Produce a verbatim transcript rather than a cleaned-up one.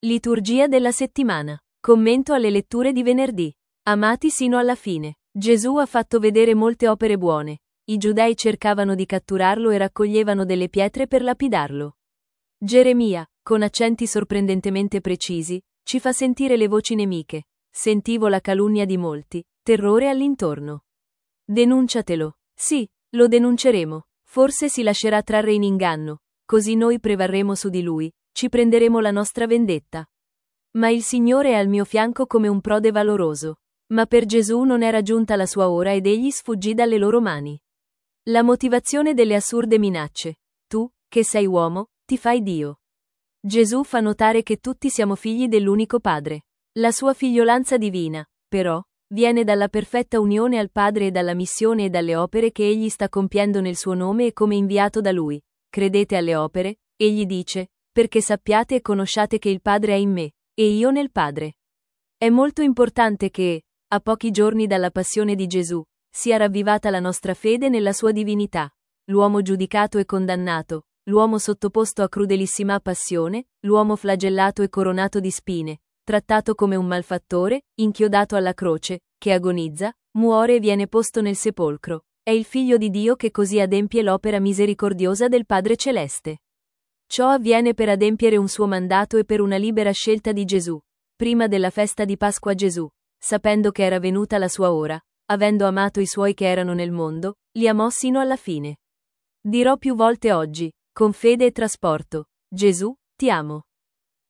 Liturgia della settimana. Commento alle letture di venerdì. Amati sino alla fine. Gesù ha fatto vedere molte opere buone. I giudei cercavano di catturarlo e raccoglievano delle pietre per lapidarlo. Geremia, con accenti sorprendentemente precisi, ci fa sentire le voci nemiche. Sentivo la calunnia di molti, terrore all'intorno. Denunciatelo. Sì, lo denunceremo. Forse si lascerà trarre in inganno, così noi prevarremo su di lui, ci prenderemo la nostra vendetta. Ma il Signore è al mio fianco come un prode valoroso. Ma per Gesù non era giunta la sua ora ed egli sfuggì dalle loro mani. La motivazione delle assurde minacce. Tu, che sei uomo, ti fai Dio. Gesù fa notare che tutti siamo figli dell'unico Padre. La sua figliolanza divina, però, viene dalla perfetta unione al Padre e dalla missione e dalle opere che egli sta compiendo nel suo nome e come inviato da lui. Credete alle opere, egli dice, perché sappiate e conosciate che il Padre è in me, e io nel Padre. È molto importante che, a pochi giorni dalla passione di Gesù, sia ravvivata la nostra fede nella sua divinità. L'uomo giudicato e condannato, l'uomo sottoposto a crudelissima passione, l'uomo flagellato e coronato di spine, trattato come un malfattore, inchiodato alla croce, che agonizza, muore e viene posto nel sepolcro. È il Figlio di Dio che così adempie l'opera misericordiosa del Padre Celeste. Ciò avviene per adempiere un suo mandato e per una libera scelta di Gesù. Prima della festa di Pasqua Gesù, sapendo che era venuta la sua ora, avendo amato i suoi che erano nel mondo, li amò sino alla fine. Dirò più volte oggi, con fede e trasporto: Gesù, ti amo.